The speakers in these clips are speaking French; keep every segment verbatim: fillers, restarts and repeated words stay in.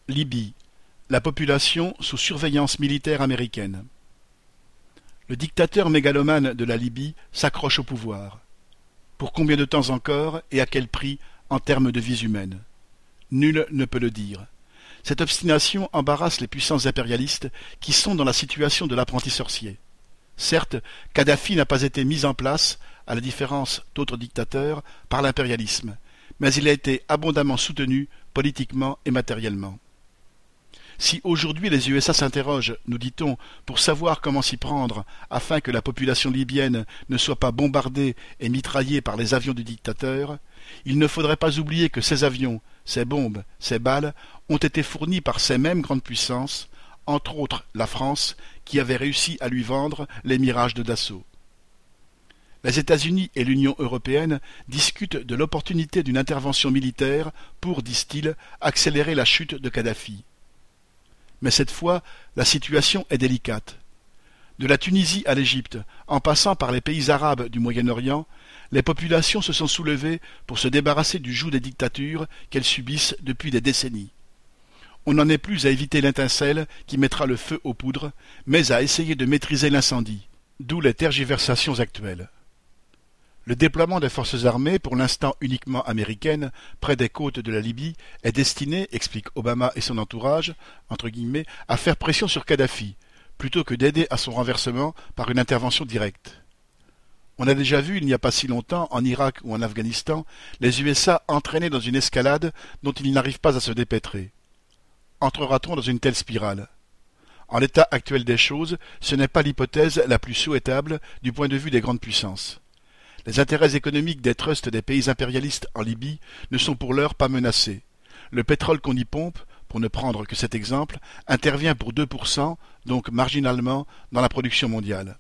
Libye. La population sous surveillance militaire américaine. Le dictateur mégalomane de la Libye s'accroche au pouvoir. Pour combien de temps encore et à quel prix en termes de vies humaines? Nul ne peut le dire. Cette obstination embarrasse les puissances impérialistes qui sont dans la situation de l'apprenti sorcier. Certes, Kadhafi n'a pas été mis en place, à la différence d'autres dictateurs, par l'impérialisme, mais il a été abondamment soutenu politiquement et matériellement. Si aujourd'hui les U S A s'interrogent, nous dit-on, pour savoir comment s'y prendre afin que la population libyenne ne soit pas bombardée et mitraillée par les avions du dictateur, il ne faudrait pas oublier que ces avions, ces bombes, ces balles ont été fournis par ces mêmes grandes puissances, entre autres la France, qui avait réussi à lui vendre les mirages de Dassault. Les États-Unis et l'Union européenne discutent de l'opportunité d'une intervention militaire pour, disent-ils, accélérer la chute de Kadhafi. Mais cette fois, la situation est délicate. De la Tunisie à l'Égypte, en passant par les pays arabes du Moyen-Orient, les populations se sont soulevées pour se débarrasser du joug des dictatures qu'elles subissent depuis des décennies. On n'en est plus à éviter l'étincelle qui mettra le feu aux poudres, mais à essayer de maîtriser l'incendie, d'où les tergiversations actuelles. Le déploiement des forces armées, pour l'instant uniquement américaines, près des côtes de la Libye, est destiné, explique Obama et son entourage, entre guillemets, à faire pression sur Kadhafi, plutôt que d'aider à son renversement par une intervention directe. On a déjà vu, il n'y a pas si longtemps, en Irak ou en Afghanistan, les U S A entraînés dans une escalade dont ils n'arrivent pas à se dépêtrer. Entrera-t-on dans une telle spirale? En l'état actuel des choses, ce n'est pas l'hypothèse la plus souhaitable du point de vue des grandes puissances. Les intérêts économiques des trusts des pays impérialistes en Libye ne sont pour l'heure pas menacés. Le pétrole qu'on y pompe, pour ne prendre que cet exemple, intervient pour deux pour cent, donc marginalement, dans la production mondiale.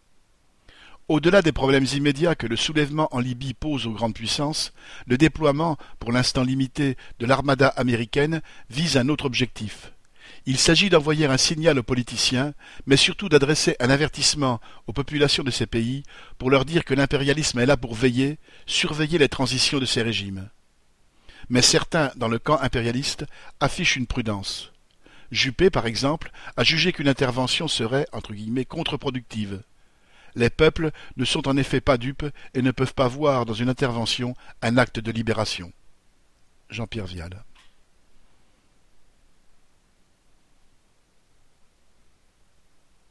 Au-delà des problèmes immédiats que le soulèvement en Libye pose aux grandes puissances, le déploiement, pour l'instant limité, de l'armada américaine vise un autre objectif. Il s'agit d'envoyer un signal aux politiciens, mais surtout d'adresser un avertissement aux populations de ces pays pour leur dire que l'impérialisme est là pour veiller, surveiller les transitions de ces régimes. Mais certains, dans le camp impérialiste, affichent une prudence. Juppé, par exemple, a jugé qu'une intervention serait, entre guillemets, contre-productive. Les peuples ne sont en effet pas dupes et ne peuvent pas voir dans une intervention un acte de libération. Jean-Pierre Vial.